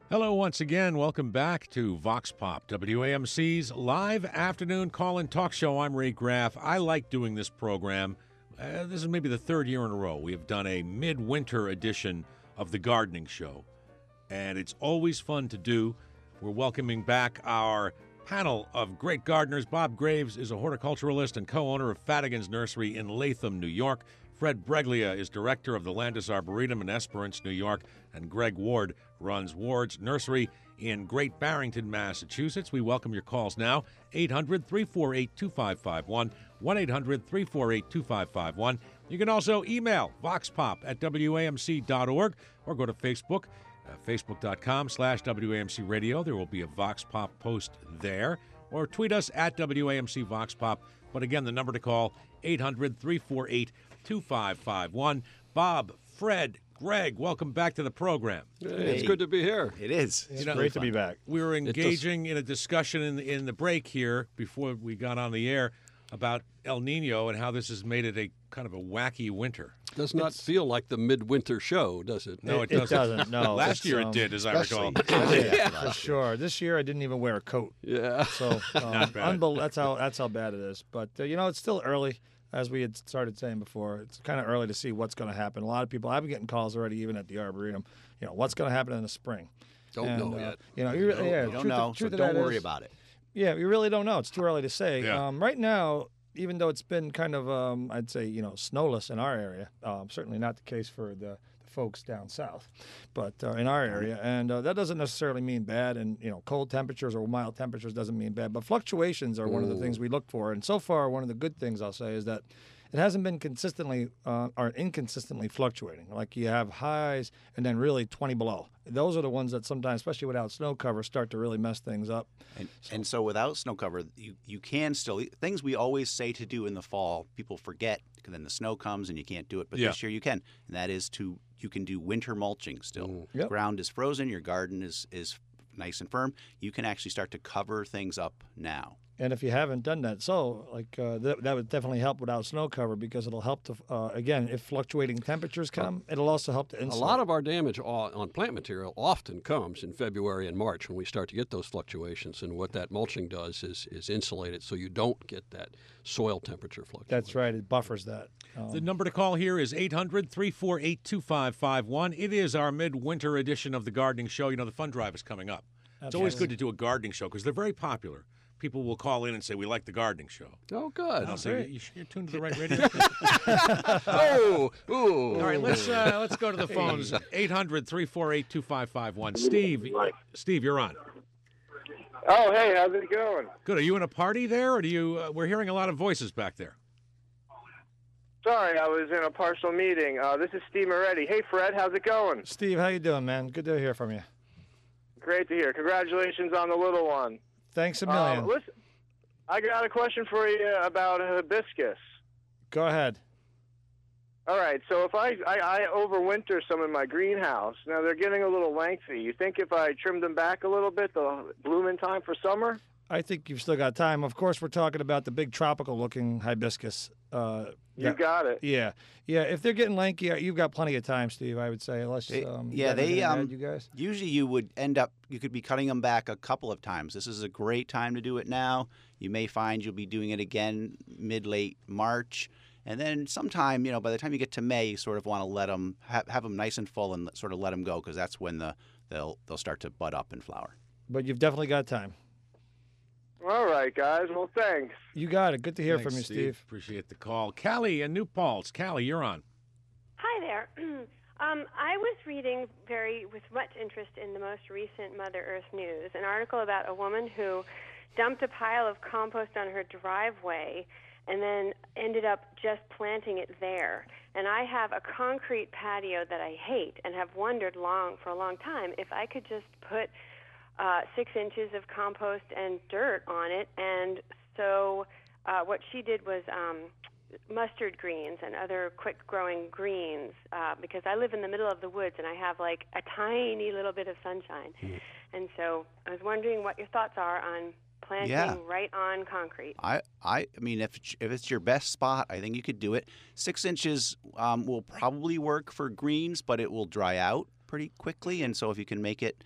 Hello once again. Welcome back to Vox Pop, WAMC's live afternoon call-in talk show. I'm Ray Graff. I like doing this program. This is maybe the third year in a row we have done a midwinter edition of the gardening show, and it's always fun to do. We're welcoming back our panel of great gardeners. Bob Graves is a horticulturalist and co-owner of Fadigan's Nursery in Latham, New York. Fred Breglia is director of the Landis Arboretum in Esperance, New York, and Greg Ward runs Ward's Nursery in Great Barrington, Massachusetts. We welcome your calls now, 800-348-2551, 1-800-348-2551. You can also email voxpop@wamc.org or go to Facebook, facebook.com/WAMC Radio. There will be a Vox Pop post there, or tweet us at WAMC Vox Pop. But again, the number to call, 800-348-2551. Bob, Fred, Greg, welcome back to the program. Hey, it's good to be here. It is. It's great to be back. We were engaging in a discussion in the break here before we got on the air about El Nino and how this has made it a kind of a wacky winter. Does not feel like the midwinter show, does it? No, it doesn't. It doesn't, no. Last year it did, as I recall. Yeah, for sure. This year I didn't even wear a coat. Yeah. Not So bad. that's how bad it is. But it's still early, as we had started saying before. It's kind of early to see what's going to happen. A lot of people, I've been getting calls already, even at the Arboretum. What's going to happen in the spring? Don't know yet. You don't know, so don't worry about it. Yeah, we really don't know. It's too early to say. Yeah. Right now, even though it's been kind of, I'd say, snowless in our area, certainly not the case for the folks down south, but in our area. And that doesn't necessarily mean bad. And, cold temperatures or mild temperatures doesn't mean bad. But fluctuations are one of the things we look for. And so far, one of the good things I'll say is that it hasn't been consistently or inconsistently fluctuating. Like you have highs and then really 20 below. Those are the ones that sometimes, especially without snow cover, start to really mess things up. And so without snow cover, you can still – things we always say to do in the fall, people forget because then the snow comes and you can't do it. But this year you can, and that is you can do winter mulching still. Yep. The ground is frozen. Your garden is nice and firm. You can actually start to cover things up now. And if you haven't done that, that would definitely help without snow cover because it'll help to, again, if fluctuating temperatures come, it'll also help to insulate. A lot of our damage on plant material often comes in February and March when we start to get those fluctuations. And what that mulching does is insulate it so you don't get that soil temperature fluctuation. That's right. It buffers that. The number to call here is 800-348-2551. It is our midwinter edition of the gardening show. The fund drive is coming up. It's always good to do a gardening show because they're very popular. People will call in and say, we like the gardening show. Oh, good. And I'll say, you're tuned to the right radio. Ooh. All right, let's go to the phones. 800-348-2551. Steve, you're on. Oh, hey, how's it going? Good. Are you in a party there, or do you? We're hearing a lot of voices back there. Sorry, I was in a partial meeting. This is Steve Moretti. Hey, Fred, how's it going? Steve, how you doing, man? Good to hear from you. Great to hear. Congratulations on the little one. Thanks a million. Listen, I got a question for you about hibiscus. Go ahead. All right, so if I overwinter some in my greenhouse, now they're getting a little lengthy. You think if I trim them back a little bit, they'll bloom in time for summer? I think you've still got time. Of course, we're talking about the big tropical-looking hibiscus. You got it. Yeah. If they're getting lanky, you've got plenty of time, Steve. I would say, unless you guys. Usually you could be cutting them back a couple of times. This is a great time to do it now. You may find you'll be doing it again mid-late March. And then sometime, by the time you get to May, you sort of want to let them have them nice and full and sort of let them go because that's when they'll start to bud up and flower. But you've definitely got time. All right, guys. Well, thanks. You got it. Good to hear Thanks, from you, Steve. Appreciate the call. Callie in New Paltz. Callie, you're on. Hi there. I was reading with much interest in the most recent Mother Earth News, an article about a woman who dumped a pile of compost on her driveway and then ended up just planting it there. And I have a concrete patio that I hate and have wondered for a long time if I could just put 6 inches of compost and dirt on it. And so what she did was mustard greens and other quick-growing greens because I live in the middle of the woods and I have like a tiny little bit of sunshine. And so I was wondering what your thoughts are on planting right on concrete. I mean, if it's your best spot, I think you could do it. 6 inches will probably work for greens, but it will dry out pretty quickly. And so if you can make it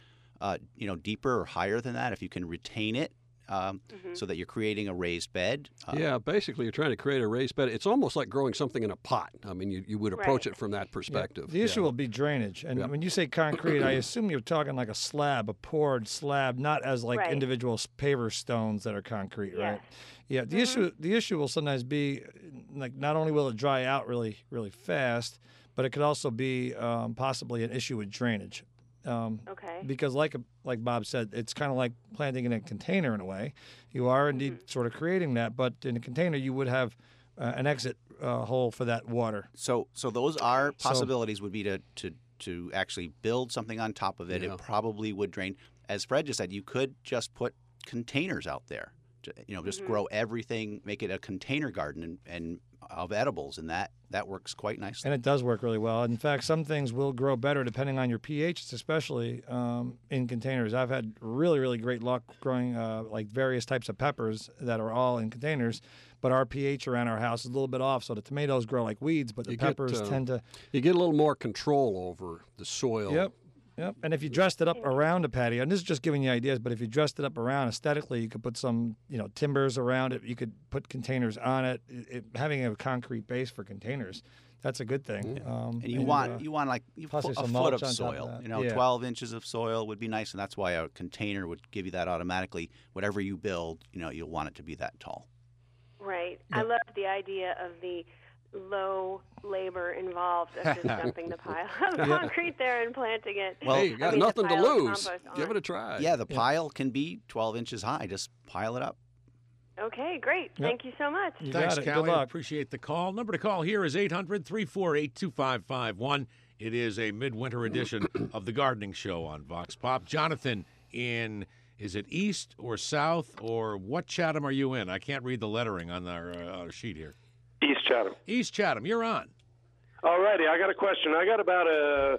deeper or higher than that, if you can retain it so that you're creating a raised bed. Yeah, basically you're trying to create a raised bed. It's almost like growing something in a pot. I mean, you would approach it from that perspective. The issue will be drainage. And when you say concrete, I assume you're talking like a slab, a poured slab, not as like individual paver stones that are concrete, right? Yeah. The issue will sometimes be like not only will it dry out really, really fast, but it could also be possibly an issue with drainage. Because like Bob said, it's kind of like planting in a container in a way. You are indeed sort of creating that, but in a container you would have an exit hole for that water. So those are possibilities. Would be to actually build something on top of it. It probably would drain. As Fred just said, you could just put containers out there. Just grow everything, make it a container garden and of edibles, and that works quite nicely. And it does work really well. In fact, some things will grow better depending on your pH, especially in containers. I've had really, really great luck growing like various types of peppers that are all in containers, but our pH around our house is a little bit off, so the tomatoes grow like weeds, but the peppers tend to... You get a little more control over the soil. Yep, and if you dressed it up around a patio, and this is just giving you ideas, but if you dressed it up around aesthetically, you could put some, timbers around it. You could put containers on it. Having a concrete base for containers, that's a good thing. And you want like a foot of soil. 12 inches of soil would be nice, and that's why a container would give you that automatically. Whatever you build, you'll want it to be that tall. Right. Yep. I love the idea of the low labor involved of just dumping the pile of concrete there and planting it. Well, hey, you got nothing to lose. Give it a try. Yeah, the pile can be 12 inches high. Just pile it up. Okay, great. Thank you so much. Thanks, Callie. Appreciate the call. Number to call here is 800-348-2551. It is a midwinter edition of the Gardening Show on Vox Pop. Jonathan is it east or south, or what Chatham are you in? I can't read the lettering on our sheet here. East Chatham. East Chatham, you're on. All righty, I got a question. I got about a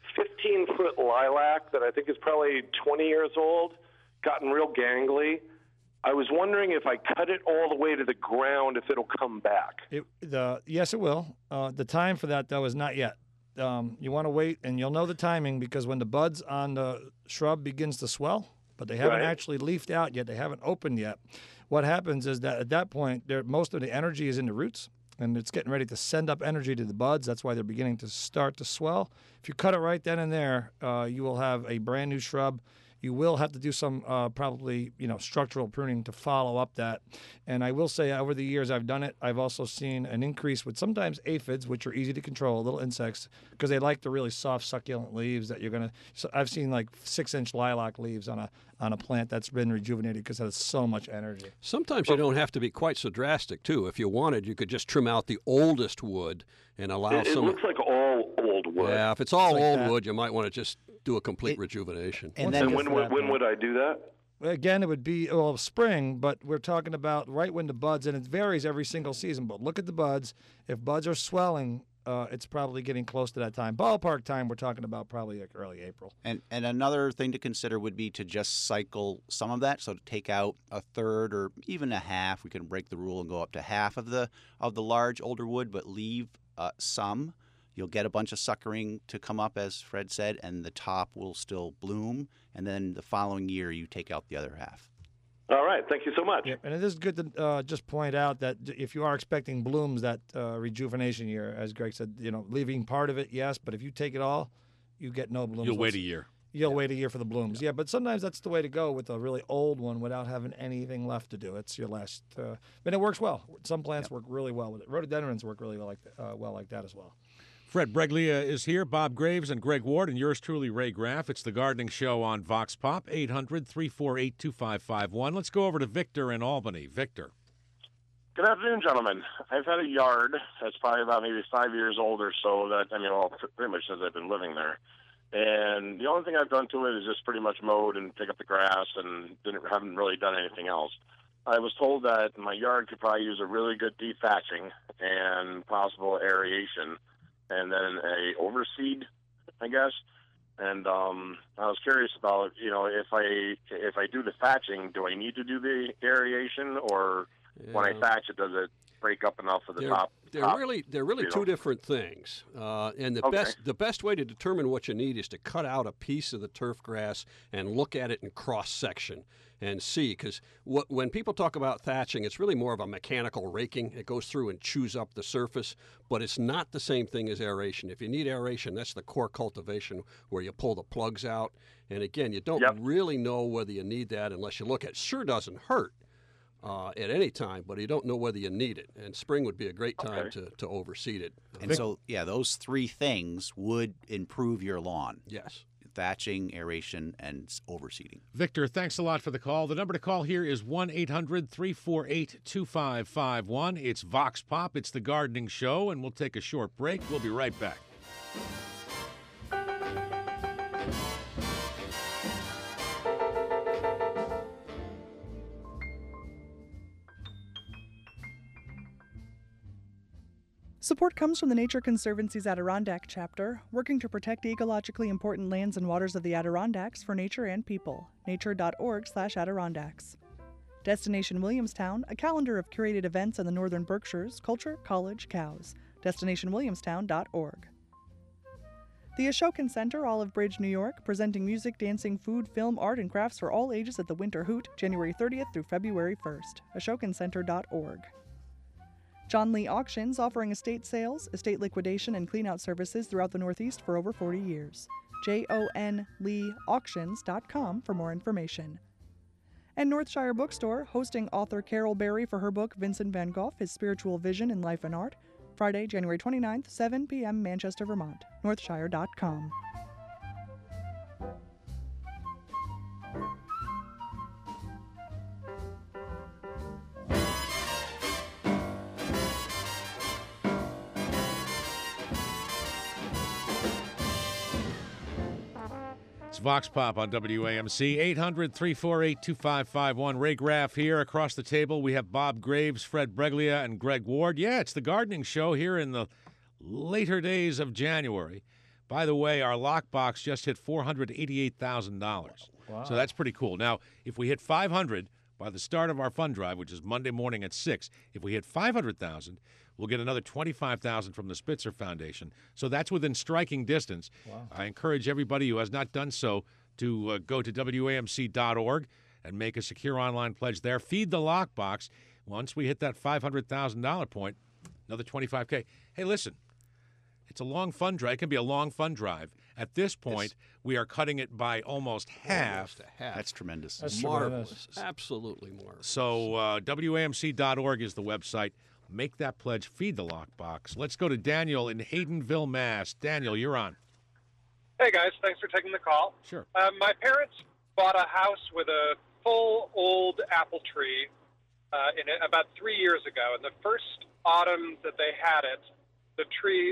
15-foot lilac that I think is probably 20 years old, gotten real gangly. I was wondering if I cut it all the way to the ground, if it'll come back. Yes, it will. The time for that, though, is not yet. You want to wait, and you'll know the timing because when the buds on the shrub begins to swell, but they haven't actually leafed out yet, they haven't opened yet, what happens is that at that point, most of the energy is in the roots, and it's getting ready to send up energy to the buds. That's why they're beginning to start to swell. If you cut it right then and there, you will have a brand new shrub. You will have to do some probably structural pruning to follow up that. And I will say over the years I've done it, I've also seen an increase with sometimes aphids, which are easy to control, little insects, because they like the really soft succulent leaves that you're going to. So I've seen like 6-inch lilac leaves on a plant that's been rejuvenated because it has so much energy. Sometimes you don't have to be quite so drastic too. If you wanted, you could just trim out the oldest wood and allow it looks like all old wood. Yeah, if it's all old wood, you might want to just do a complete rejuvenation. And then when would I do that? Again, it would be spring, but we're talking about right when the buds, and it varies every single season. But look at the buds. If buds are swelling, it's probably getting close to that time. Ballpark time, we're talking about probably like early April. And another thing to consider would be to just cycle some of that. So to take out a third or even a half. We can break the rule and go up to half of the large older wood, but leave some. You'll get a bunch of suckering to come up, as Fred said, and the top will still bloom. And then the following year, you take out the other half. All right. Thank you so much. Yep. And it is good to just point out that if you are expecting blooms that rejuvenation year, as Greg said, leaving part of it, yes. But if you take it all, you get no blooms. You'll wait a year. You'll wait a year for the blooms. Yeah, but sometimes that's the way to go with a really old one without having anything left to do. It's your last. And it works well. Some plants work really well with it. Rhododendrons work really well like that as well. Fred Breglia is here, Bob Graves and Greg Ward, and yours truly, Ray Graff. It's the Gardening Show on Vox Pop, 800-348-2551. Let's go over to Victor in Albany. Victor. Good afternoon, gentlemen. I've had a yard that's probably about maybe 5 years old or so, pretty much since I've been living there. And the only thing I've done to it is just pretty much mowed and pick up the grass and haven't really done anything else. I was told that my yard could probably use a really good dethatching and possible aeration, and then a overseed, I guess. And I was curious about, if I do the thatching, do I need to do the aeration, or when I thatch it, does it break up enough of the They're, top. they're top, really you two know. different things. And the Okay. best way to determine what you need is to cut out a piece of the turf grass and look at it in cross section and see. Because when people talk about thatching, it's really more of a mechanical raking. It goes through and chews up the surface, but it's not the same thing as aeration. If you need aeration, that's the core cultivation where you pull the plugs out. And again, you don't Yep. really know whether you need that unless you look at it. Sure doesn't hurt. At any time, but you don't know whether you need it. And spring would be a great time Okay. to overseed it. And so, yeah, those three things would improve your lawn: Yes. thatching, aeration, and overseeding. Victor, thanks a lot for the call. The number to call here is 1-800-348-2551. It's Vox Pop. It's the gardening show, and we'll take a short break. We'll be right back. Support comes from the Nature Conservancy's Adirondack chapter, working to protect ecologically important lands and waters of the Adirondacks for nature and people. nature.org/Adirondacks. Destination Williamstown, a calendar of curated events in the Northern Berkshires, culture, college, cows. DestinationWilliamstown.org. The Ashokan Center, Olive Bridge, New York, presenting music, dancing, food, film, art, and crafts for all ages at the Winter Hoot, January 30th through February 1st. AshokanCenter.org. John Lee Auctions, offering estate sales, estate liquidation, and cleanout services throughout the Northeast for over 40 years. JONLeeAuctions.com for more information. And Northshire Bookstore, hosting author Carol Berry for her book Vincent van Gogh, His Spiritual Vision in Life and Art, Friday, January 29th, 7 p.m., Manchester, Vermont. Northshire.com. It's Vox Pop on WAMC, 800-348-2551. Ray Graff here. Across the table, we have Bob Graves, Fred Breglia, and Greg Ward. Yeah, it's the gardening show here in the later days of January. By the way, our lockbox just hit $488,000. Wow. So that's pretty cool. Now, if we hit 500 by the start of our fund drive, which is Monday morning at 6, if we hit 500,000, we'll get another $25,000 from the Spitzer Foundation. So that's within striking distance. Wow. I encourage everybody who has not done so to go to WAMC.org and make a secure online pledge there. Feed the lockbox. Once we hit that $500,000 point, another $25K. Hey, listen, it's a long fund drive. It can be a long fund drive. At this point, we are cutting it by almost half. Almost a half. That's tremendous. That's marvelous. tremendous. Absolutely marvelous. So WAMC.org is the website. Make that pledge. Feed the lockbox. Let's go to Daniel in Haydenville, Mass. Daniel, you're on. Hey, guys. Thanks for taking the call. Sure. My parents bought a house with a full old apple tree in it about 3 years ago. And the first autumn that they had it, the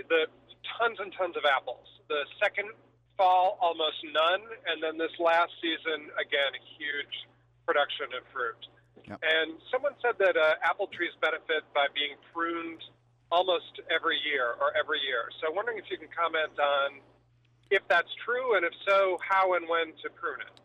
tons and tons of apples. The second fall, almost none. And then this last season, again, a huge production of fruit. Yep. And someone said that apple trees benefit by being pruned almost every year. So I'm wondering if you can comment on if that's true, and if so, how and when to prune it.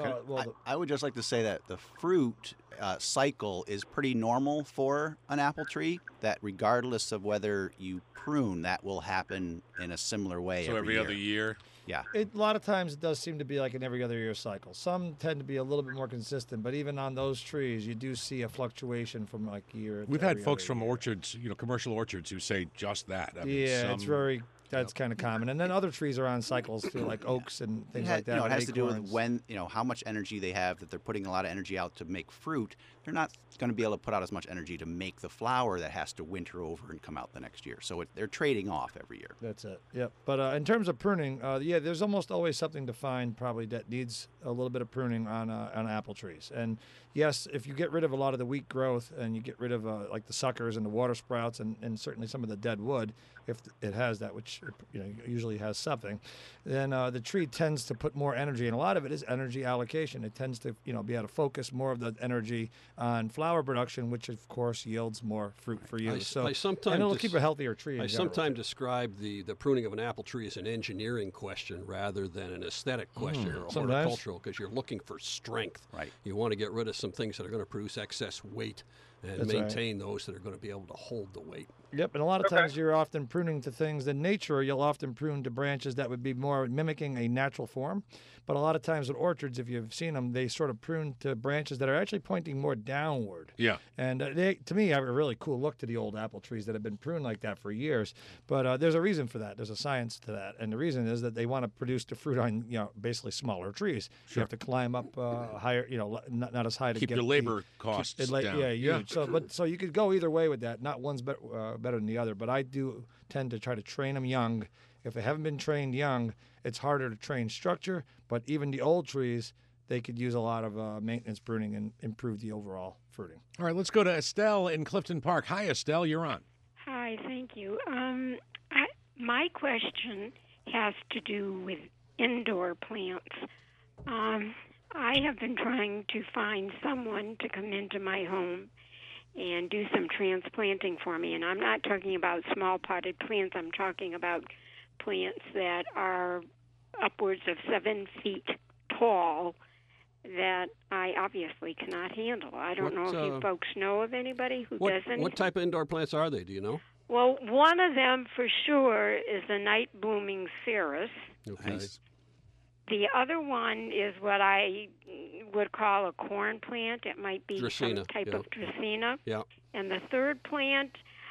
I would just like to say that the fruit cycle is pretty normal for an apple tree, that regardless of whether you prune, that will happen in a similar way So every other year. Yeah. A lot of times it does seem to be like an every other year cycle. Some tend to be a little bit more consistent, but even on those trees, you do see a fluctuation from like year to We've had every folks other from year. orchards, commercial orchards, who say just that. I mean, Yeah, it's some- very, that's kind of common. And then other trees are on cycles too, like oaks and things like that. It has to do with acorns. when, how much energy they have, that they're putting a lot of energy out to make fruit. They're not going to be able to put out as much energy to make the flower that has to winter over and come out the next year. So they're trading off every year. That's it. Yep. But in terms of pruning, there's almost always something to find probably that needs a little bit of pruning on apple trees. And yes, if you get rid of a lot of the weak growth and you get rid of like the suckers and the water sprouts and certainly some of the dead wood, if it has that, which usually has something, then the tree tends to put more energy, and a lot of it is energy allocation. It tends to be able to focus more of the energy on flower production, which of course yields more fruit for you. And it'll keep a healthier tree. I sometimes describe the pruning of an apple tree as an engineering question rather than an aesthetic question or a horticultural, because you're looking for strength. Right. You want to get rid of some things that are going to produce excess weight and maintain those that are going to be able to hold the weight. Yep, and a lot of times you're often pruning to things in nature. You'll often prune to branches that would be more mimicking a natural form. But a lot of times in orchards, if you've seen them, they sort of prune to branches that are actually pointing more downward. Yeah. And they, to me, have a really cool look to the old apple trees that have been pruned like that for years. But there's a reason for that. There's a science to that. And the reason is that they want to produce the fruit on, basically smaller trees. Sure. You have to climb up higher, not as high to keep get your labor costs down. Yeah, huge. So you could go either way with that. Not one's better than the other. But I do tend to try to train them young. If they haven't been trained young, it's harder to train structure. But even the old trees, they could use a lot of maintenance pruning and improve the overall fruiting. All right, let's go to Estelle in Clifton Park. Hi, Estelle, you're on. Hi, thank you. My question has to do with indoor plants. I have been trying to find someone to come into my home and do some transplanting for me. And I'm not talking about small potted plants. I'm talking about plants that are upwards of 7 feet tall that I obviously cannot handle. I don't know if you folks know of anybody who doesn't. What type of indoor plants are they? Do you know? Well, one of them for sure is the night blooming cereus. Okay. Nice. The other one is what I would call a corn plant. It might be Dracaena, some type of Dracaena. Yeah. And the third plant,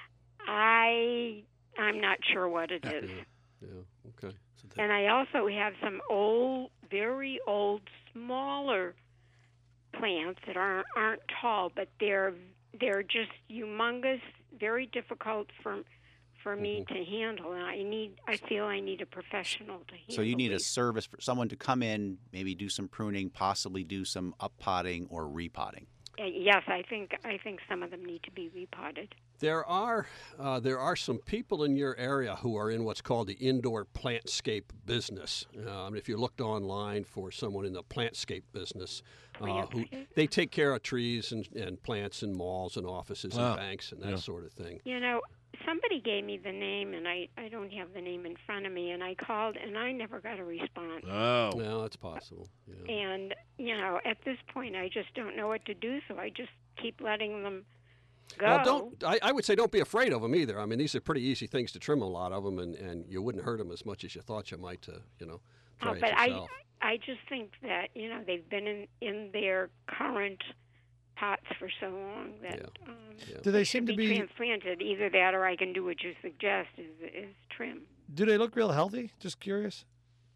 I'm not sure what it is. Yeah. Okay. And I also have some old, very old, smaller plants that aren't tall, but they're just humongous, very difficult for me to handle, and I feel I need a professional to handle. So you need a service for someone to come in, maybe do some pruning, possibly do some uppotting or repotting. Yes, I think some of them need to be repotted. There are some people in your area who are in what's called the indoor plantscape business. If you looked online for someone in the plantscape business, who they take care of trees and plants in malls and offices and banks and that sort of thing. Somebody gave me the name, and I don't have the name in front of me, and I called, and I never got a response. Oh. Well, that's possible. Yeah. And, at this point, I just don't know what to do, so I just keep letting them go. Well, I would say don't be afraid of them either. I mean, these are pretty easy things to trim, a lot of them, and you wouldn't hurt them as much as you thought you might to, try it yourself. I just think that, they've been in their current pots for so long that do they seem to be transplanted? Either that, or I can do what you suggest is trim. Do they look real healthy? Just curious.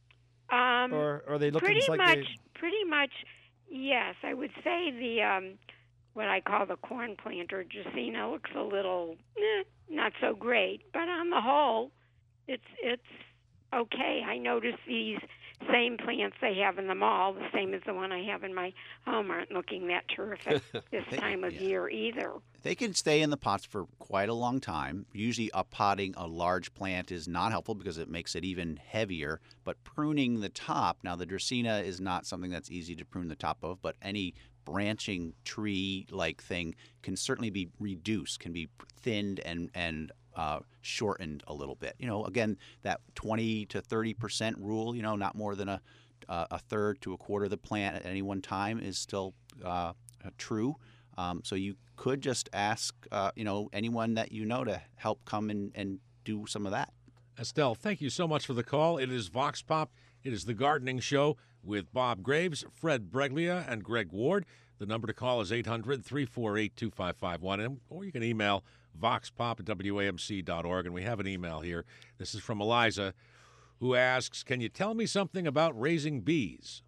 Or are they looking pretty much? Yes, I would say the what I call the corn plant or Dracaena looks a little not so great, but on the whole, it's okay. I notice these same plants they have in the mall, the same as the one I have in my home, aren't looking that terrific this time of year either. They can stay in the pots for quite a long time. Usually uppotting a large plant is not helpful because it makes it even heavier, but pruning the top, now the Dracaena is not something that's easy to prune the top of, but any branching tree-like thing can certainly be reduced, can be thinned and shortened a little bit. Again, that 20 to 30% rule, not more than a third to a quarter of the plant at any one time is still true. So you could just ask, anyone that to help come and do some of that. Estelle, thank you so much for the call. It is Vox Pop. It is the Gardening Show with Bob Graves, Fred Breglia, and Greg Ward. The number to call is 800-348-2551, or you can email voxpop@wamc.org. And we have an email here. This is from Eliza, who asks, can you tell me something about raising bees?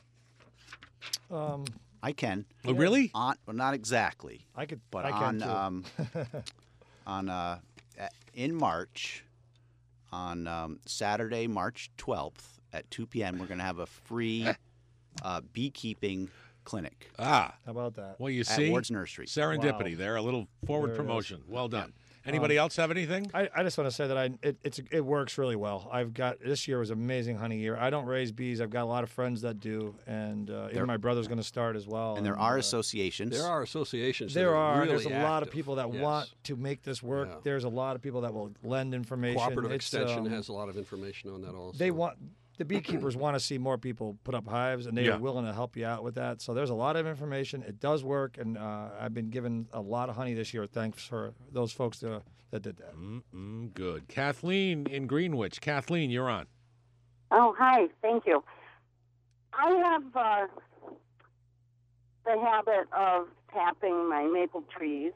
I can. Oh, really? Well, not exactly. I could, but I on can in March, on Saturday, March 12th at 2 p.m., we're going to have a free beekeeping clinic. How about that? Well, you at see, Ward's Nursery. Serendipity there, a little forward promotion. Well done. Anybody else have anything? I just want to say that it works really well. This year was an amazing honey year. I don't raise bees. I've got a lot of friends that do, and even my brother's going to start as well. And there are associations. There are associations. There's a lot of people that want to make this work. Yeah. There's a lot of people that will lend information. Cooperative Extension has a lot of information on that also. The beekeepers want to see more people put up hives, and they are willing to help you out with that. So there's a lot of information. It does work, and I've been given a lot of honey this year thanks for those folks that did that. Good. Kathleen in Greenwich. Kathleen, you're on. Oh, hi. Thank you. I have the habit of tapping my maple trees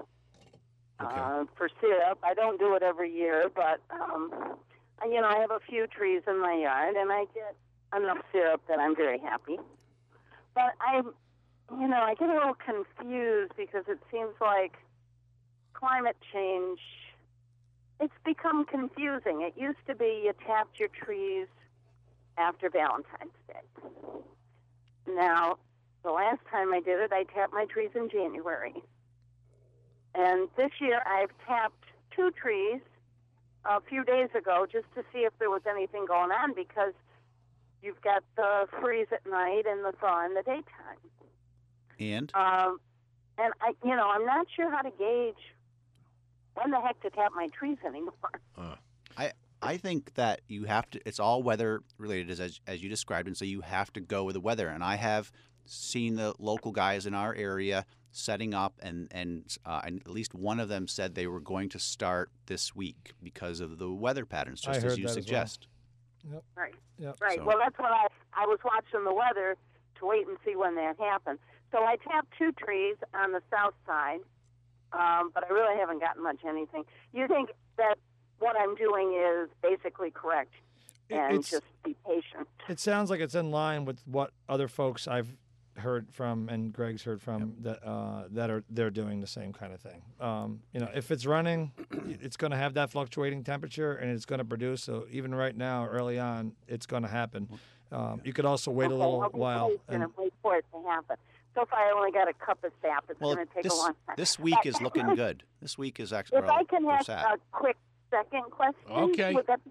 for syrup. I don't do it every year, but... I have a few trees in my yard, and I get enough syrup that I'm very happy. But I get a little confused because it seems like climate change, it's become confusing. It used to be you tapped your trees after Valentine's Day. Now, the last time I did it, I tapped my trees in January. And this year, I've tapped 2 trees a few days ago just to see if there was anything going on, because you've got the freeze at night and the thaw in the daytime. And I'm not sure how to gauge when the heck to tap my trees anymore. I think that you have to. It's all weather related, as you described, and so you have to go with the weather. And I have seen the local guys in our area setting up, and at least one of them said they were going to start this week because of the weather patterns, just as you suggest. Yep. Right. Yep. Right. So- Well, that's what I was watching the weather to wait and see when that happened. So I tapped 2 trees on the south side, but I really haven't gotten much anything. You think that what I'm doing is basically correct, and just be patient? It sounds like it's in line with what other folks I've heard from and Greg's heard from they're doing the same kind of thing. If it's running, it's going to have that fluctuating temperature and it's going to produce. So even right now, early on, it's going to happen. You could also wait a little while. And wait for it to happen. So far, I only got a cup of sap. It's going to take a long time. This week is looking good. This week is actually. If I can have a quick second question. Okay.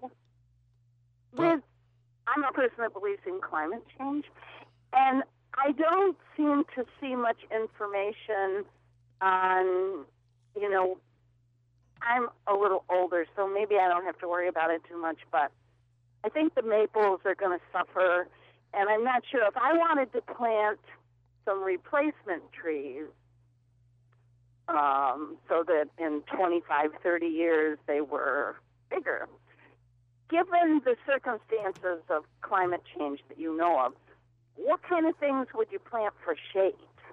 I'm a person that believes in climate change, and I don't seem to see much information on, I'm a little older, so maybe I don't have to worry about it too much, but I think the maples are going to suffer, and I'm not sure if I wanted to plant some replacement trees so that in 25, 30 years they were bigger. Given the circumstances of climate change that you know of, what kind of things would you plant for shade?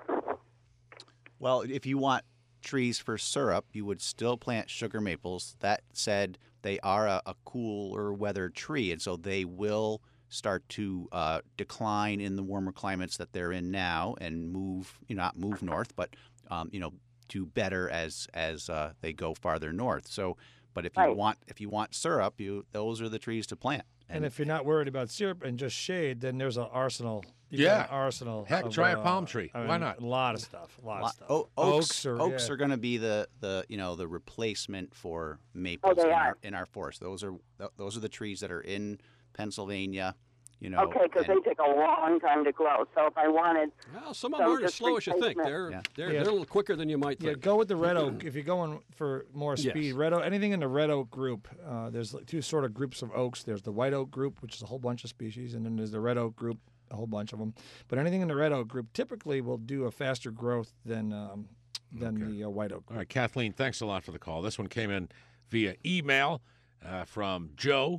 Well, if you want trees for syrup, you would still plant sugar maples. That said, they are a cooler weather tree, and so they will start to decline in the warmer climates that they're in now and move, not move north, but do better as they go farther north. So, but if you want syrup, those are the trees to plant. And if you're not worried about syrup and just shade, then there's an arsenal. Arsenal. Heck, try a palm tree. Why not? A lot of stuff. Oaks are going to be the replacement for maples in our forest. Those are the trees that are in Pennsylvania. Okay, because they take a long time to grow. So if I wanted, some of them aren't as slow as you think. They're a little quicker than you might think. Yeah, go with the red oak if you're going for more speed. Yes. Red oak, anything in the red oak group. There's 2 sort of groups of oaks. There's the white oak group, which is a whole bunch of species, and then there's the red oak group, a whole bunch of them. But anything in the red oak group typically will do a faster growth than the white oak group. All right, Kathleen, thanks a lot for the call. This one came in via email from Joe.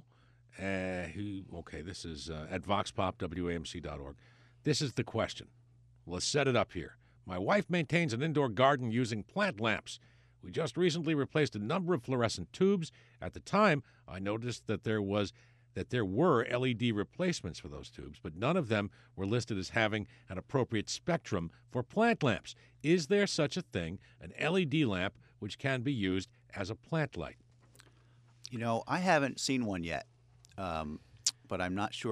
This is at voxpopwamc.org. This is the question. Let's set it up here. My wife maintains an indoor garden using plant lamps. We just recently replaced a number of fluorescent tubes. At the time, I noticed that there were LED replacements for those tubes, but none of them were listed as having an appropriate spectrum for plant lamps. Is there such a thing, an LED lamp, which can be used as a plant light? I haven't seen one yet. But I'm not sure. I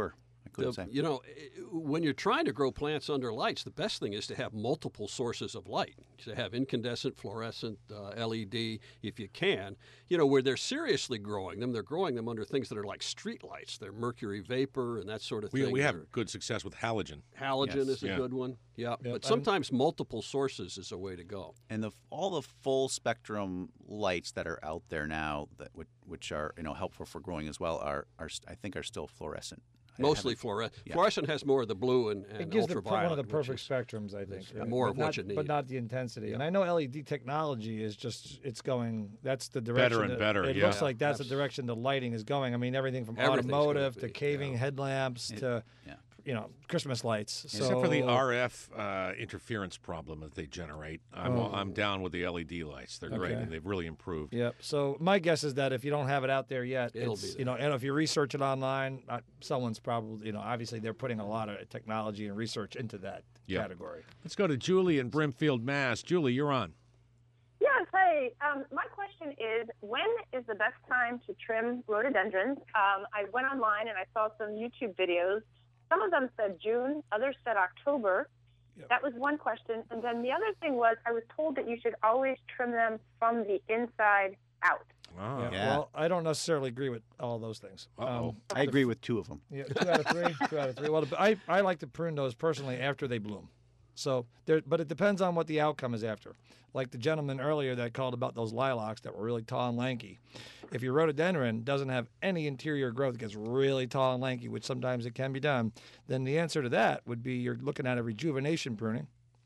couldn't say. You know, when you're trying to grow plants under lights, the best thing is to have multiple sources of light, to have incandescent, fluorescent, LED, if you can. You know, where they're seriously growing them, they're growing them under things that are like street lights. They're mercury vapor and that sort of thing. We have good success with halogen. Halogen is a good one. Yeah, but sometimes multiple sources is a way to go. And all the full spectrum lights that are out there now, which are helpful for growing as well, are I think are still fluorescent. Mostly fluorescent. Yeah. Fluorescent has more of the blue and it gives ultraviolet. One of the perfect spectrums, I think. More of what you need. But not the intensity. Yeah. And I know LED technology is it's going, that's the direction. Better and better, It looks like that's the direction the lighting is going. I mean, everything from automotive to caving headlamps to, Christmas lights. Except for the RF interference problem that they generate. I'm down with the LED lights. They're great, and they've really improved. Yep. So my guess is that if you don't have it out there yet, it'll be there. And if you research it online, someone's probably, obviously they're putting a lot of technology and research into that category. Let's go to Julie in Brimfield, Mass. Julie, you're on. Yes, hey. My question is, when is the best time to trim rhododendrons? I went online and I saw some YouTube videos. Some of them said June, others said October. Yep. That was one question. And then the other thing was I was told that you should always trim them from the inside out. Oh. Yeah. Well, I don't necessarily agree with all those things. I agree with 2 of them. Yeah, 2 out of 3. 2 out of 3. Well, I like to prune those personally after they bloom. So, but it depends on what the outcome is after. Like the gentleman earlier that called about those lilacs that were really tall and lanky. If your rhododendron doesn't have any interior growth, gets really tall and lanky, which sometimes it can be done, then the answer to that would be you're looking at a rejuvenation pruning.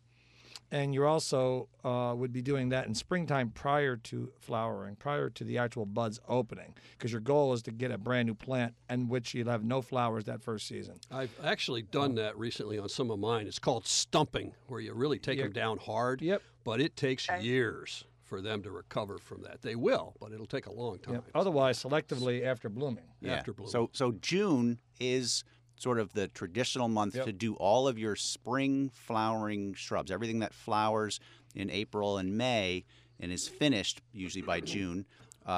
And you also would be doing that in springtime prior to flowering, prior to the actual buds opening, because your goal is to get a brand new plant in which you'll have no flowers that first season. I've actually done that recently on some of mine. It's called stumping, where you really take them down hard, but it takes years for them to recover from that. They will, but it'll take a long time. Otherwise, selectively after blooming. After blooming. So June is sort of the traditional month to do all of your spring flowering shrubs, everything that flowers in April and May and is finished usually by June.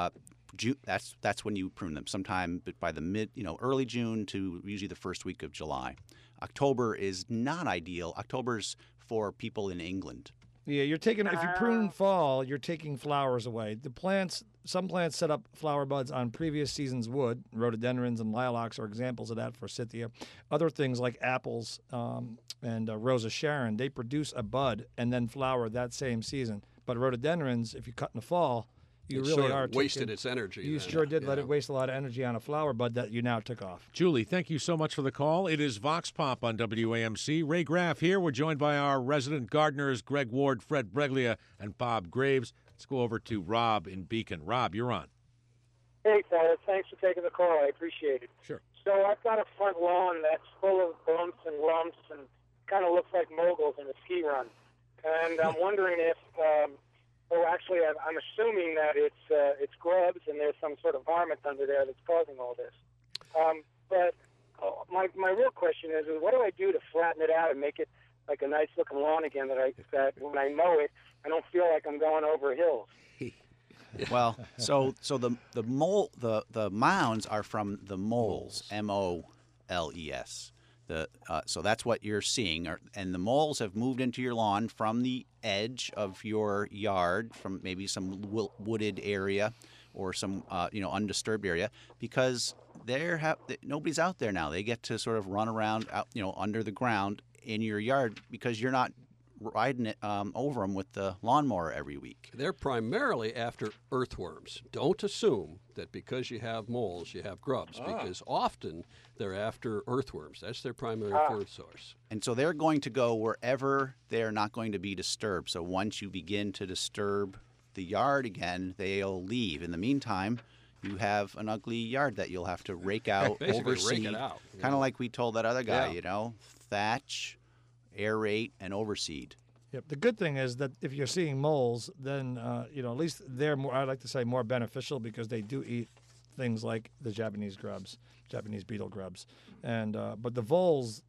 That's when you prune them. Sometime by the early June to usually the first week of July. October is not ideal. October's for people in England. Yeah, you're taking. If you prune fall, you're taking flowers away. Some plants set up flower buds on previous season's wood. Rhododendrons and lilacs are examples of that, forsythia. Other things like apples and Rosa Sharon, they produce a bud and then flower that same season. But rhododendrons, if you cut in the fall, you really are wasted its energy. You sure did let it waste a lot of energy on a flower bud that you now took off. Julie, thank you so much for the call. It is Vox Pop on WAMC. Ray Graff here. We're joined by our resident gardeners, Greg Ward, Fred Breglia, and Bob Graves. Let's go over to Rob in Beacon. Rob, you're on. Hey, fellas. Thanks for taking the call. I appreciate it. Sure. So I've got a front lawn that's full of bumps and lumps and kind of looks like moguls in a ski run. And I'm wondering if... actually, I'm assuming that it's grubs and there's some sort of varmint under there that's causing all this. But my real question is what do I do to flatten it out and make it like a nice looking lawn again? That when I mow it, I don't feel like I'm going over hills. Well, so the mounds are from the moles, MOLES. So that's what you're seeing, and the moles have moved into your lawn from the edge of your yard, from maybe some wooded area or some undisturbed area, because nobody's out there now. They get to sort of run around out under the ground in your yard because you're not riding it over them with the lawnmower every week. They're primarily after earthworms. Don't assume that because you have moles, you have grubs, because often they're after earthworms. That's their primary food source. And so they're going to go wherever they're not going to be disturbed. So once you begin to disturb the yard again, they'll leave. In the meantime, you have an ugly yard that you'll have to rake out, overseed. Rake it out. Kind of like we told that other guy, thatch, aerate, and overseed. Yep. The good thing is that if you're seeing moles, then at least they're more. I like to say more beneficial because they do eat things like the Japanese beetle grubs, and but the voles,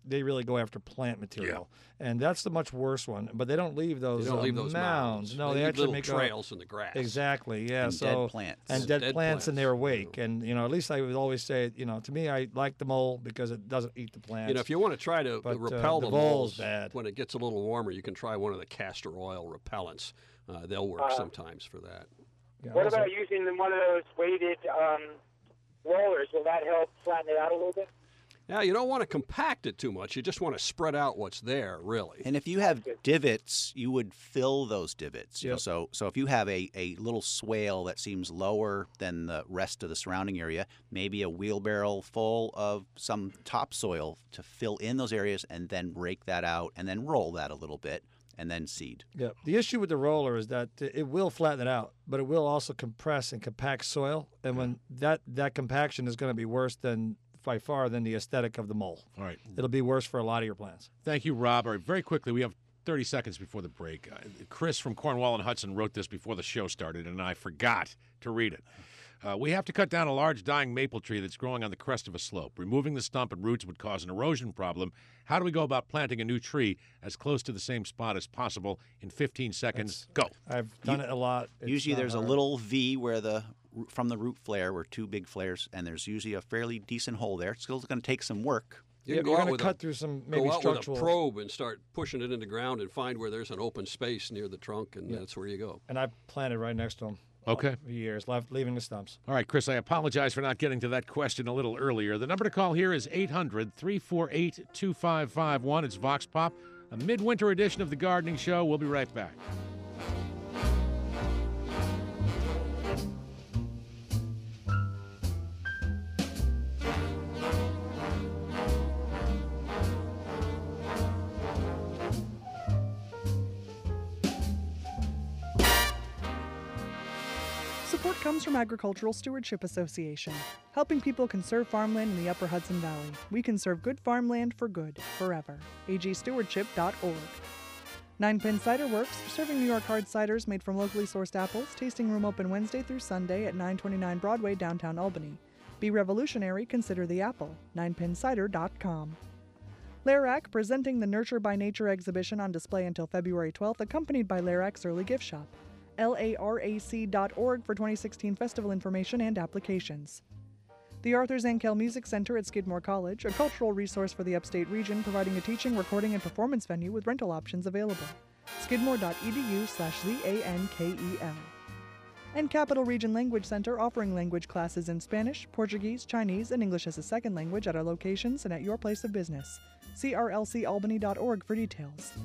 they really go after plant material, and that's the much worse one. But they don't leave those, mounds. No, they actually little make trails in the grass. Exactly. Yeah. And dead plants. And dead plants in their wake. And at least I would always say, to me, I like the mole because it doesn't eat the plants. If you want to try to repel the vole's moles bad. when it gets a little warmer, you can try one of the castor oil repellents. They'll work sometimes for that. What about using one of those weighted rollers? Will that help flatten it out a little bit? Yeah, you don't want to compact it too much. You just want to spread out what's there, really. And if you have divots, you would fill those divots. Yep. So if you have a little swale that seems lower than the rest of the surrounding area, maybe a wheelbarrow full of some topsoil to fill in those areas, and then rake that out, and then roll that a little bit, and then seed. Yeah. The issue with the roller is that it will flatten it out, but it will also compress and compact soil. And when that compaction is going to be worse by far than the aesthetic of the mole. All right. It'll be worse for a lot of your plants. Thank you, Rob. All right, very quickly, we have 30 seconds before the break. Chris from Cornwall and Hudson wrote this before the show started, and I forgot to read it. We have to cut down a large dying maple tree that's growing on the crest of a slope. Removing the stump and roots would cause an erosion problem. How do we go about planting a new tree as close to the same spot as possible in 15 seconds? Go. I've done it a lot. Usually there's a little V from the root flare, where two big flares, and there's usually a fairly decent hole there. It's still going to take some work. You're going to cut through some maybe structural. With a probe and start pushing it in the ground and find where there's an open space near the trunk, and that's where you go. And I planted right next to them. Okay. For years, leaving the stumps. All right, Chris, I apologize for not getting to that question a little earlier. The number to call here is 800-348-2551. It's Vox Pop, a midwinter edition of The Gardening Show. We'll be right back. Support comes from Agricultural Stewardship Association, helping people conserve farmland in the Upper Hudson Valley. We conserve good farmland for good, forever. agstewardship.org. Nine Pin Cider Works, serving New York hard ciders made from locally sourced apples. Tasting room open Wednesday through Sunday at 929 Broadway, downtown Albany. Be revolutionary, consider the apple. NinePinCider.com. Larac, presenting the Nurture by Nature exhibition on display until February 12th, accompanied by Larac's Early Gift Shop. LARAC.org for 2016 festival information and applications. The Arthur Zankel Music Center at Skidmore College, a cultural resource for the upstate region, providing a teaching, recording, and performance venue with rental options available. skidmore.edu/ZANKEL. And Capital Region Language Center, offering language classes in Spanish, Portuguese, Chinese, and English as a second language at our locations and at your place of business. crlcalbany.org for details.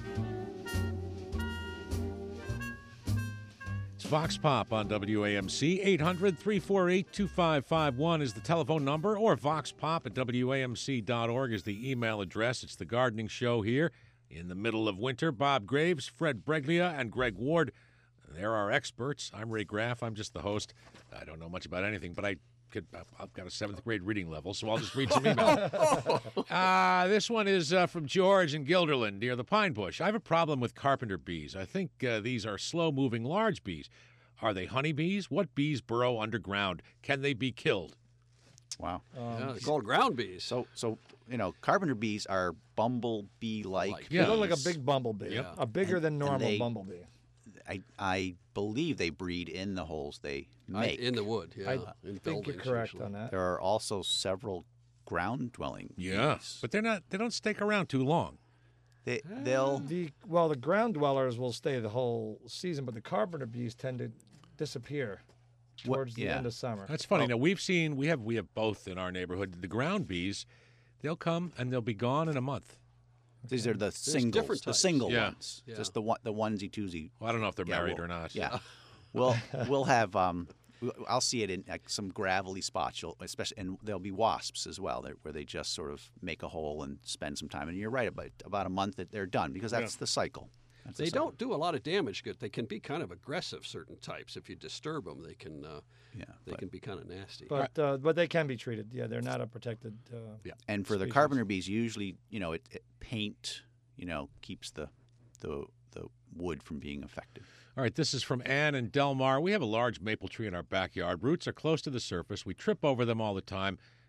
It's Vox Pop on WAMC. 800-348-2551 is the telephone number, or voxpop@wamc.org is the email address. It's the gardening show here in the middle of winter. Bob Graves, Fred Breglia, and Greg Ward. They're our experts. I'm Ray Graff. I'm just the host. I don't know much about anything, but I've got a 7th grade reading level, so I'll just read some emails. This one is from George in Guilderland near the Pine Bush. I have a problem with carpenter bees. I think these are slow-moving large bees. Are they honeybees? What bees burrow underground? Can they be killed? Wow. They're called ground bees. So carpenter bees are bumblebee-like. They look like a big bumblebee, Yeah. a bigger than normal bumblebee. I believe they breed in the holes they make. In the wood, yeah. I in think you're buildings, correct usually. on that. There are also several ground-dwelling Yeah, bees. but they don't stick around too long. They'll The ground dwellers will stay the whole season, but the carpenter bees tend to disappear towards the end of summer. That's funny. Now we have both in our neighborhood. The ground bees, they'll come and they'll be gone in a month. These are the singles, different the types. ones, Yeah. just the onesie twosie. Well, I don't know if they're married or not. Yeah, we'll have I'll see it in some gravelly spots, and there'll be wasps as well, where they just sort of make a hole and spend some time. And you're right, about a month that they're done, because that's the cycle. They don't do a lot of damage. They can be kind of aggressive. Certain types, if you disturb them, they can can be kind of nasty. But they can be treated. Yeah, they're not a protected. And for the carpenter bees, usually paint keeps the wood from being affected. All right, this is from Ann in Del Mar. We have a large maple tree in our backyard. Roots are close to the surface. We trip over them all the time,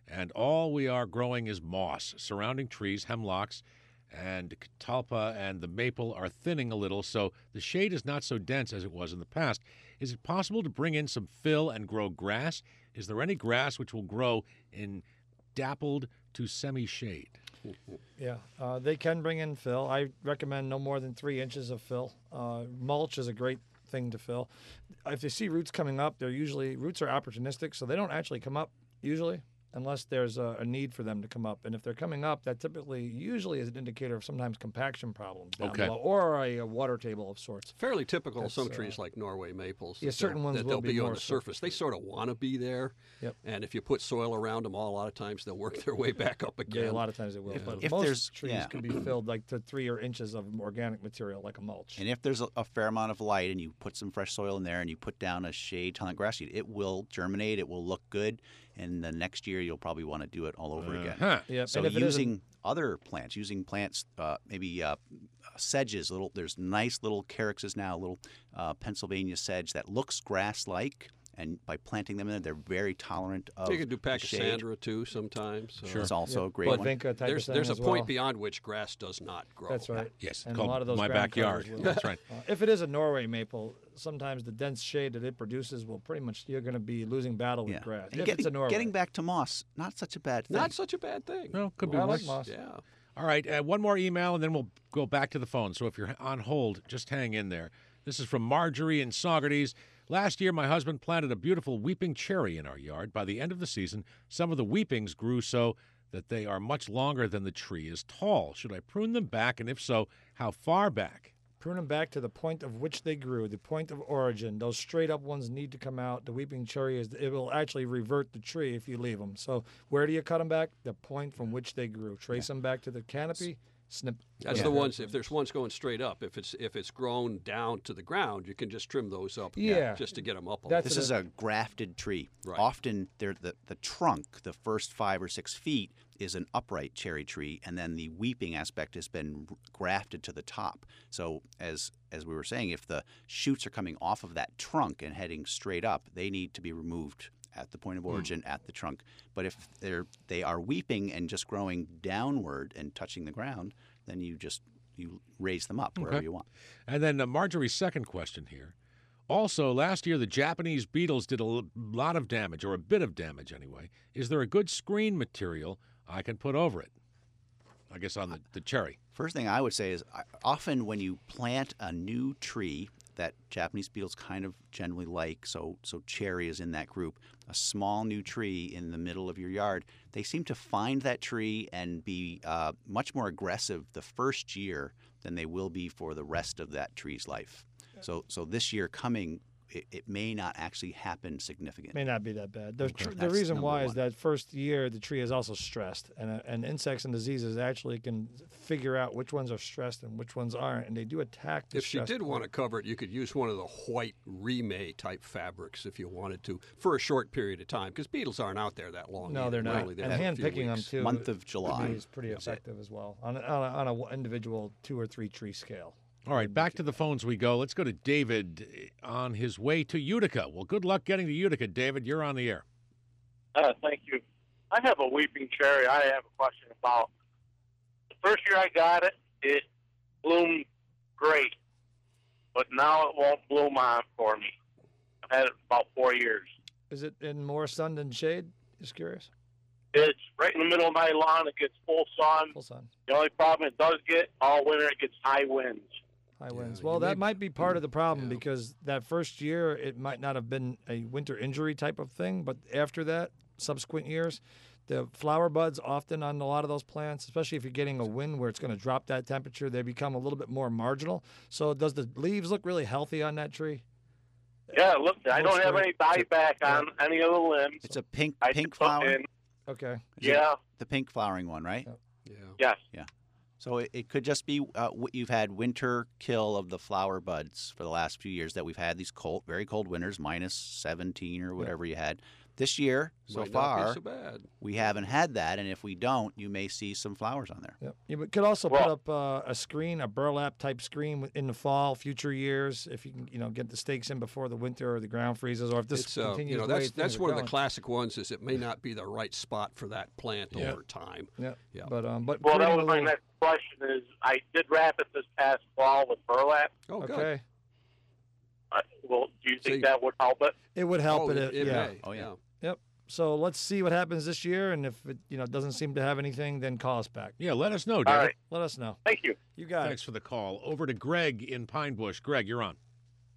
and all we are growing is moss. Surrounding trees, hemlocks, and catalpa and the maple are thinning a little, so the shade is not so dense as it was in the past. Is it possible to bring in some fill and grow grass? Is there any grass which will grow in dappled to semi-shade? Yeah, they can bring in fill. I recommend no more than 3 inches of fill. Mulch is a great thing to fill. If they see roots coming up, roots are opportunistic, so they don't actually come up usually unless there's a need for them to come up. And if they're coming up, that usually is an indicator of sometimes compaction problems down below, or a water table of sorts. Fairly typical of some trees like Norway maples. Yeah, certain ones they'll will be on more the surface. They sort of want to be there. Yep. And if you put soil around them, a lot of times they'll work their way back up again. Yeah, a lot of times they will. But most trees can be filled like to 3 inches of organic material, like a mulch. And if there's a fair amount of light and you put some fresh soil in there and you put down a shade-tolerant grass seed, it will germinate. It will look good. And the next year you'll probably want to do it all over again. Yep. So using other plants, maybe sedges. There's nice little calyxes now, little Pennsylvania sedge that looks grass-like. And by planting them in there, they're very tolerant of You can do shade. Pachysandra too sometimes. Sure. It's also a great one. There's a point beyond which grass does not grow. That's right. Yes, and called a lot of those my backyard. That's right. If it is a Norway maple, sometimes the dense shade that it produces will you're going to be losing battle with grass. And If it's a Norway. Getting back to moss, not such a bad thing. Not such a bad thing. No, could be I worse. like moss. Yeah. All right, one more email, and then we'll go back to the phone. So if you're on hold, just hang in there. This is from Marjorie in Saugerties. Last year, my husband planted a beautiful weeping cherry in our yard. By the end of the season, some of the weepings grew so that they are much longer than the tree is tall. Should I prune them back, and if so, how far back? Prune them back to the point of which they grew, the point of origin. Those straight-up ones need to come out. The weeping cherry, it will actually revert the tree if you leave them. So where do you cut them back? The point from which they grew. Trace them back to the canopy. Snip. That's the ones. If there's ones going straight up, if it's grown down to the ground, you can just trim those up. Yeah. Just to get them up. This is a grafted tree. Right. Often, the trunk, the first 5 or 6 feet, is an upright cherry tree, and then the weeping aspect has been grafted to the top. So, as we were saying, if the shoots are coming off of that trunk and heading straight up, they need to be removed at the point of origin at the trunk. But if they are weeping and just growing downward and touching the ground, then you raise them up wherever you want. And then Marjorie's second question here. Also, last year the Japanese beetles did a lot of damage, or a bit of damage anyway. Is there a good screen material I can put over it? I guess on the cherry. First thing I would say is often when you plant a new tree that Japanese beetles kind of generally like, so cherry is in that group, a small new tree in the middle of your yard, they seem to find that tree and be much more aggressive the first year than they will be for the rest of that tree's life. So this year coming, it may not actually happen significantly. May not be that bad. The reason why is that first year the tree is also stressed, and insects and diseases actually can figure out which ones are stressed and which ones aren't, and they do attack the If she did want to cover it, you could use one of the white Rime type fabrics if you wanted to for a short period of time, because beetles aren't out there that long. No, they're not. Really, and hand picking them too. Month of July is pretty effective as well on an individual 2 or 3 tree scale. All right, back to the phones we go. Let's go to David on his way to Utica. Well, good luck getting to Utica, David. You're on the air. Thank you. I have a weeping cherry I have a question about. The first year I got it, it bloomed great, but now it won't bloom on for me. I've had it about 4 years. Is it in more sun than shade? Just curious. It's right in the middle of my lawn. It gets full sun. Full sun. The only problem it does get all winter, it gets high winds. High winds. Well, that might be part of the problem because that first year it might not have been a winter injury type of thing, but after that, subsequent years, the flower buds often on a lot of those plants, especially if you're getting a wind where it's going to drop that temperature, they become a little bit more marginal. So does the leaves look really healthy on that tree? Yeah, look, I don't have any dieback on any of the limbs. It's a pink flower. Okay. Yeah. The pink flowering one, right? Yeah. Yes. Yeah. So it could just be you've had winter kill of the flower buds for the last few years that we've had these very cold winters, minus 17 or whatever you had. This year, so Might not be far, so bad. we haven't had that, and if we don't, you may see some flowers on there. Yep. You could also put up a screen, a burlap type screen in the fall, future years, if you can, get the stakes in before the winter or the ground freezes, or if this It's, continues the way that's things one are of the going. classic ones. Is it may not be the right spot for that plant Yeah. over time. Yeah. Yeah. But Well, that putting a was my little- next question. Is I did wrap it this past fall with burlap. Oh, good. Okay. Well, do you think that would help it? It would help Oh, it. it Yeah. may. Oh, yeah. Yep. So let's see what happens this year, and if it doesn't seem to have anything, then call us back. Yeah, let us know, David. right. Let us know. Thank you. You got Thanks for the call. Over to Greg in Pine Bush. Greg, you're on.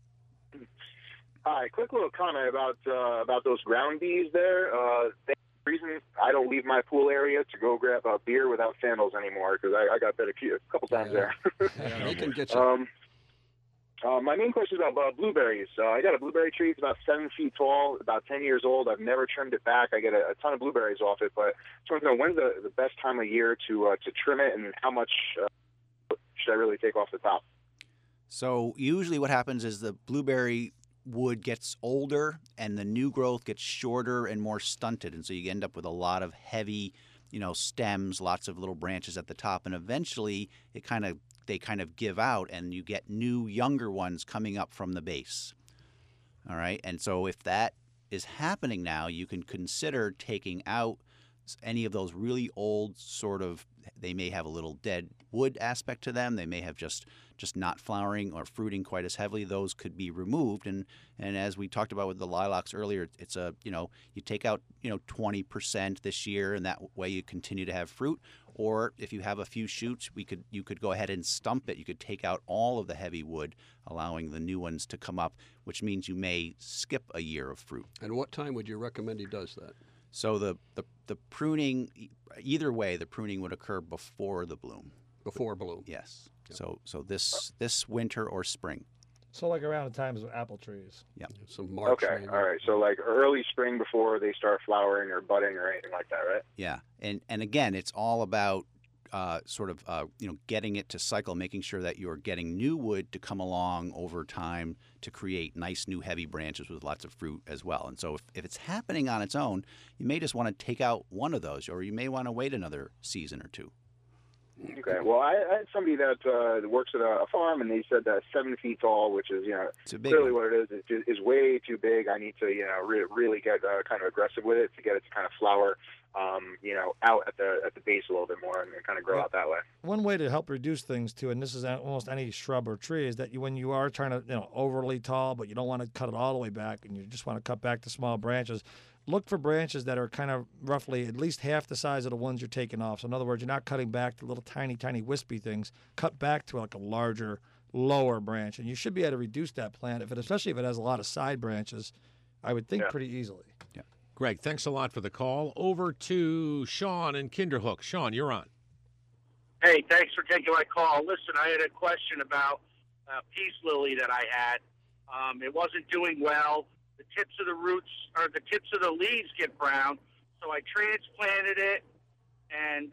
Hi, quick little comment about those ground bees there. The reason I don't leave my pool area to go grab a beer without sandals anymore because I got bit a couple times there. Yeah, they can get you. My main question is about blueberries. I got a blueberry tree. It's about 7 feet tall, about 10 years old. I've never trimmed it back. I get a ton of blueberries off it, but I just want to know when's the best time of year to trim it, and how much should I really take off the top? So usually what happens is the blueberry wood gets older and the new growth gets shorter and more stunted, and so you end up with a lot of heavy, stems, lots of little branches at the top, and eventually they kind of give out, and you get new, younger ones coming up from the base. All right, and so if that is happening now, you can consider taking out any of those really old they may have a little dead wood aspect to them. They may have just not flowering or fruiting quite as heavily. Those could be removed. And as we talked about with the lilacs earlier, it's you take out 20% this year, and that way you continue to have fruit. Or if you have a few shoots, you could go ahead and stump it. You could take out all of the heavy wood, allowing the new ones to come up, which means you may skip a year of fruit. And what time would you recommend he does that? So the pruning, either way, the pruning would occur before the bloom. Before bloom. Yes. Yep. So this winter or spring. So like around the times of apple trees. Yeah. Some March. Okay, maybe. all right. So like early spring before they start flowering or budding or anything like that, right? Yeah, and again, it's all about getting it to cycle, making sure that you're getting new wood to come along over time to create nice new heavy branches with lots of fruit as well. And so if it's happening on its own, you may just want to take out one of those, or you may want to wait another season or two. Okay. Well, I had somebody that works at a farm, and they said that 7 feet tall, which is it's a big clearly one. what it is way too big. I need to really get kind of aggressive with it to get it to kind of flower, out at the base a little bit more and kind of grow out that way. One way to help reduce things too, and this is almost any shrub or tree, is that when you are trying to overly tall, but you don't want to cut it all the way back, and you just want to cut back the small branches. Look for branches that are kind of roughly at least half the size of the ones you're taking off. So in other words, you're not cutting back the little tiny, tiny wispy things. Cut back to like a larger, lower branch, and you should be able to reduce that plant, especially if it has a lot of side branches, I would think pretty easily. Yeah. Greg, thanks a lot for the call. Over to Sean in Kinderhook. Sean, you're on. Hey, thanks for taking my call. Listen, I had a question about peace lily that I had. It wasn't doing well. The tips of the roots or the tips of the leaves get brown, so I transplanted it, and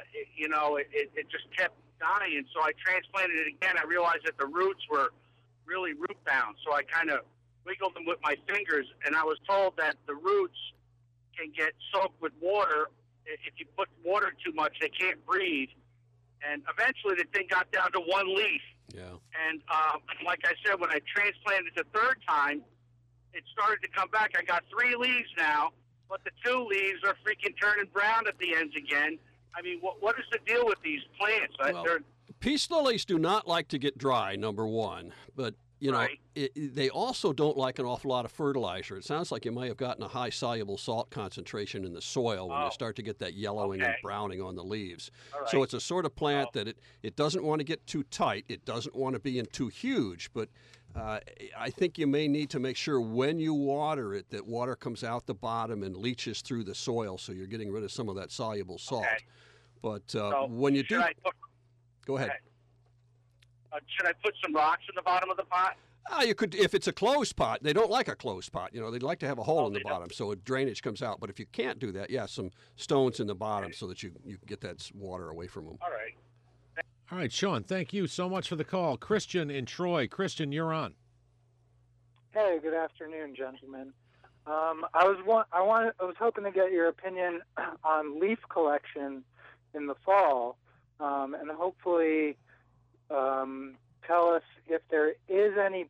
it just kept dying. So I transplanted it again. I realized that the roots were really root bound, so I kind of wiggled them with my fingers, and I was told that the roots can get soaked with water. If you put water too much, they can't breathe. And eventually the thing got down to one leaf. Yeah. And like I said, when I transplanted the third time, it started to come back. I got 3 leaves now, but the 2 leaves are freaking turning brown at the ends again. I mean, what is the deal with these plants? Well, peace lilies do not like to get dry, number one. But, they also don't like an awful lot of fertilizer. It sounds like you might have gotten a high soluble salt concentration in the soil when you start to get that yellowing and browning on the leaves. Right. So it's a sort of plant that it doesn't want to get too tight. It doesn't want to be in too huge, but I think you may need to make sure when you water it that water comes out the bottom and leaches through the soil, so you're getting rid of some of that soluble salt. Okay. But when you do, go ahead. Should I put some rocks in the bottom of the pot? You could, if it's a closed pot. They don't like a closed pot. They'd like to have a hole in the bottom so drainage comes out. But if you can't do that, some stones in the bottom so that you can get that water away from them. All right. All right, Sean, thank you so much for the call. Christian in Troy. Christian, you're on. Hey, good afternoon, gentlemen. I was hoping to get your opinion on leaf collection in the fall, and hopefully tell us if there is any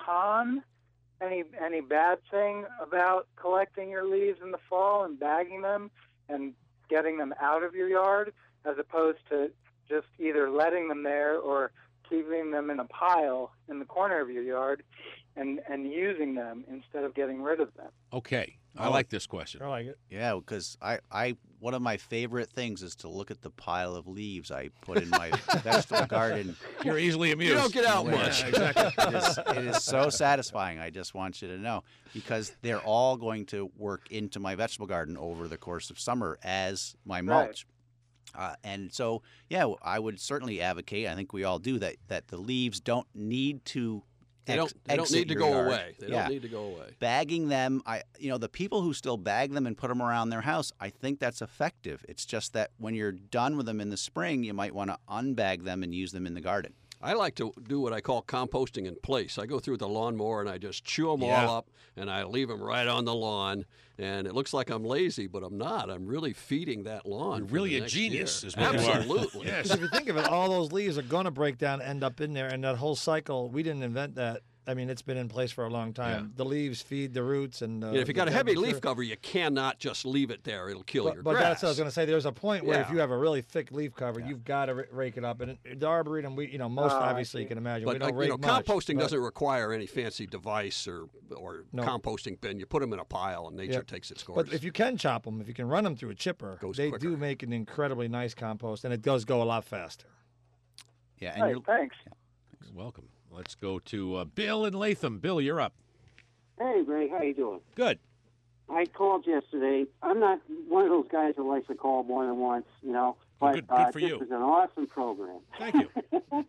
bad thing about collecting your leaves in the fall and bagging them and getting them out of your yard, as opposed to just either letting them there or keeping them in a pile in the corner of your yard and using them instead of getting rid of them. Okay. I like this question. I like it. Yeah, because I one of my favorite things is to look at the pile of leaves I put in my vegetable garden. You're easily amused. You don't get out much. Yeah, exactly. It is so satisfying. I just want you to know, because they're all going to work into my vegetable garden over the course of summer as my mulch. And so, yeah, I would certainly advocate, I think we all do, that the leaves don't need to They don't need to go away. They don't need to go away. Bagging them, the people who still bag them and put them around their house, I think that's effective. It's just that when you're done with them in the spring, you might want to unbag them and use them in the garden. I like to do what I call composting in place. I go through with the lawnmower and I just chew them all up, and I leave them right on the lawn. And it looks like I'm lazy, but I'm not. I'm really feeding that lawn. You're really a genius, is what you are. Absolutely. Yes. If you think of it, all those leaves are going to break down, end up in there, and that whole cycle, we didn't invent that. I mean, it's been in place for a long time. Yeah. The leaves feed the roots, and if you got a heavy leaf cover, you cannot just leave it there. It'll kill your grass. But that's what I was going to say. There's a point where if you have a really thick leaf cover, you've got to rake it up. And the Arboretum, most obviously you can imagine, we don't rake much. Composting doesn't require any fancy device or composting bin. You put them in a pile, and nature takes its course. But if you can chop them, if you can run them through a chipper, they do make an incredibly nice compost, and it does go a lot faster. Yeah. And thanks. You're welcome. Let's go to Bill in Latham. Bill, you're up. Hey, Ray, how you doing? Good. I called yesterday. I'm not one of those guys that likes to call more than once, but good for this you. is an awesome program. Thank you.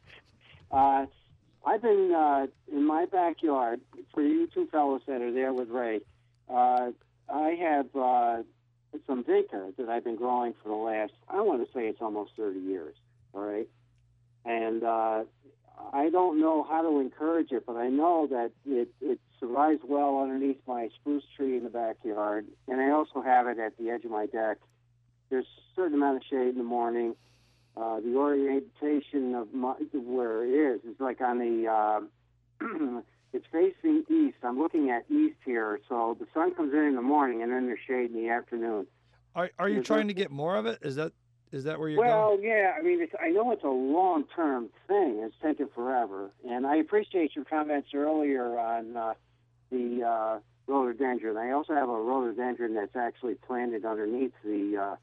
I've been in my backyard, for you two fellows that are there with Ray, I have some vinca that I've been growing for the last, I want to say it's almost 30 years, all right? And I don't know how to encourage it, but I know that it survives well underneath my spruce tree in the backyard, and I also have it at the edge of my deck. There's a certain amount of shade in the morning. The orientation of where it is like on the, it's facing east. I'm looking at east here, so the sun comes in the morning, and then there's shade in the afternoon. Are you trying to get more of it? Is that where you're going? Well, yeah. I mean, I know it's a long-term thing. It's taken forever. And I appreciate your comments earlier on the rhododendron. I also have a rhododendron that's actually planted underneath the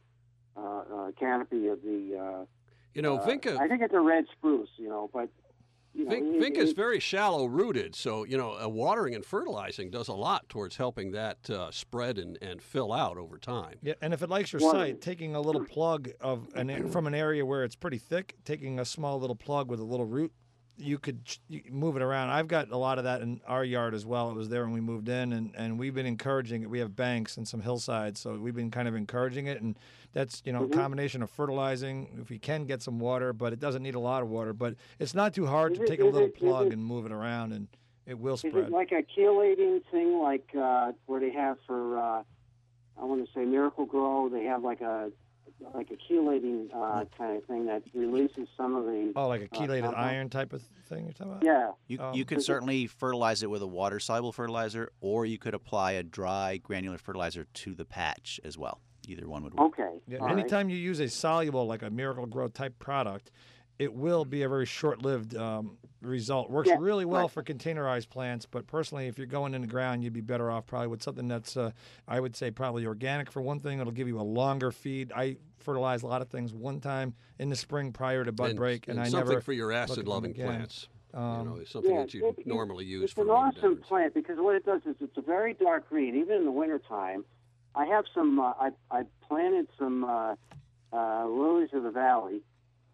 canopy of the... vinca... I think it's a red spruce, but... Vinca is very shallow rooted, so watering and fertilizing does a lot towards helping that spread and fill out over time. Yeah, and if it likes your site, taking a little plug from an area where it's pretty thick, taking a small little plug with a little root, you could move it around. I've got a lot of that in our yard as well. It was there when we moved in, and we've been encouraging it. We have banks and some hillsides, so we've been kind of encouraging it, and that's a combination of fertilizing, if we can get some water, but it doesn't need a lot of water. But it's not too hard to take a little plug and move it around, and it will spread. Is it like a chelating thing, like where they have for, I want to say Miracle Grow, they have like a chelating kind of thing that releases some of the... like a chelated iron type of thing you're talking about? Yeah. You could certainly fertilize it with a water-soluble fertilizer, or you could apply a dry granular fertilizer to the patch as well. Either one would work. Okay. Yeah, anytime you use a soluble, like a Miracle Grow type product, it will be a very short-lived result. Works really well for containerized plants, but personally, if you're going in the ground, you'd be better off probably with something that's, I would say, probably organic for one thing. It'll give you a longer feed. I fertilize a lot of things one time in the spring prior to bud break, and I something never for your acid-loving plants. It's something that you normally use for It's an awesome plant because what it does is it's a very dark green, even in the wintertime. I have some, I planted some lilies of the valley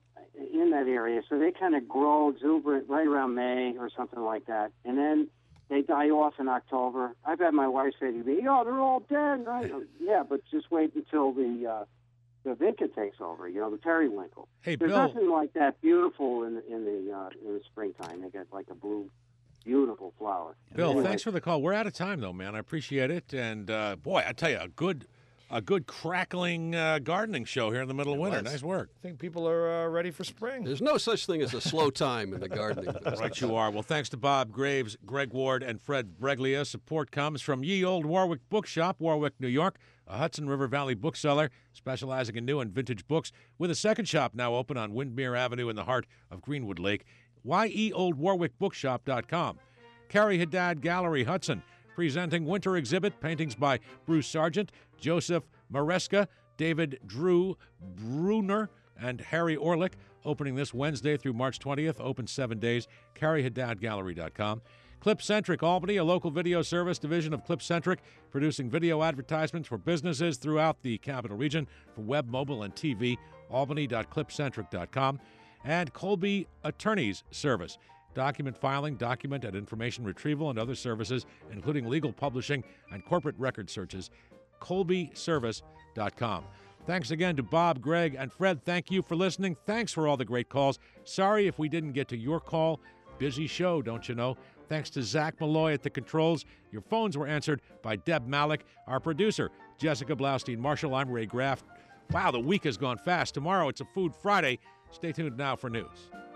in that area, so they kind of grow exuberant right around May or something like that, and then they die off in October. I've had my wife say to me, "Oh, they're all dead." Yeah, but just wait until the vinca takes over. The periwinkle. Hey, There's Bill. nothing like that beautiful in the springtime. They get like a blue beautiful flower. Bill, Anyway, thanks for the call. We're out of time, though, man. I appreciate it. And, boy, I tell you, a good crackling gardening show here in the middle of winter. Nice work. I think people are ready for spring. There's no such thing as a slow time in the gardening business. Right you are. Well, thanks to Bob Graves, Greg Ward, and Fred Breglia. Support comes from Ye Old Warwick Bookshop, Warwick, New York, a Hudson River Valley bookseller specializing in new and vintage books, with a second shop now open on Windmere Avenue in the heart of Greenwood Lake. yeoldwarwickbookshop.com. Carrie Haddad Gallery, Hudson, presenting winter exhibit, paintings by Bruce Sargent, Joseph Maresca, David Drew Bruner, and Harry Orlick, opening this Wednesday through March 20th, open 7 days, carriehaddadgallery.com. Clipcentric Albany, a local video service division of Clipcentric, producing video advertisements for businesses throughout the capital region for web, mobile, and TV, albany.clipcentric.com. And Colby Attorneys Service, document filing, document and information retrieval, and other services, including legal publishing and corporate record searches, colbyservice.com. Thanks again to Bob, Greg, and Fred. Thank you for listening. Thanks for all the great calls. Sorry if we didn't get to your call. Busy show, don't you know? Thanks to Zach Malloy at the controls. Your phones were answered by Deb Malik. Our producer, Jessica Blaustein-Marshall. I'm Ray Graff. Wow, the week has gone fast. Tomorrow it's a Food Friday. Stay tuned now for news.